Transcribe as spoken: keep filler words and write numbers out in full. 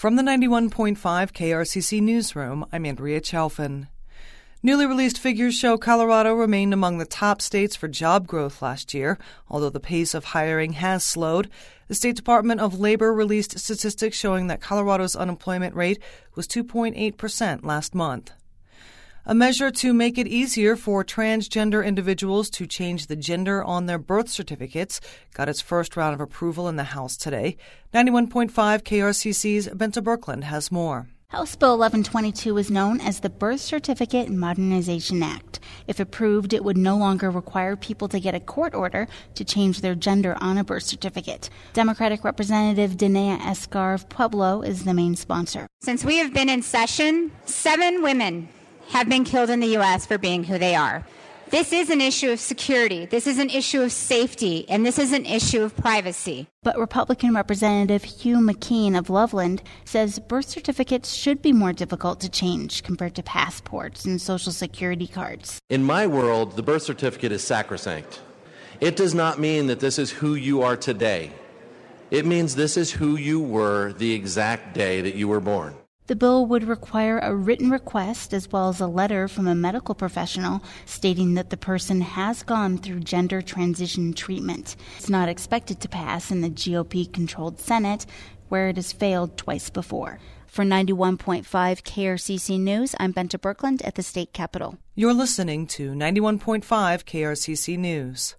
From the ninety-one point five K R C C newsroom, I'm Andrea Chalfin. Newly released figures show Colorado remained among the top states for job growth last year, although the pace of hiring has slowed. The State Department of Labor released statistics showing that Colorado's unemployment rate was two point eight percent last month. A measure to make it easier for transgender individuals to change the gender on their birth certificates got its first round of approval in the House today. ninety-one point five K R C C's Benta Birkeland has more. House Bill eleven twenty-two is known as the Birth Certificate Modernization Act. If approved, it would no longer require people to get a court order to change their gender on a birth certificate. Democratic Representative Danea Escar of Pueblo is the main sponsor. Since we have been in session, seven women have been killed in the U S for being who they are. This is an issue of security, this is an issue of safety, and this is an issue of privacy. But Republican Representative Hugh McKean of Loveland says birth certificates should be more difficult to change compared to passports and Social Security cards. In my world, the birth certificate is sacrosanct. It does not mean that this is who you are today. It means this is who you were the exact day that you were born. The bill would require a written request as well as a letter from a medical professional stating that the person has gone through gender transition treatment. It's not expected to pass in the G O P-controlled Senate, where it has failed twice before. For ninety-one point five K R C C News, I'm Benta Birkeland at the state capitol. You're listening to ninety-one point five K R C C News.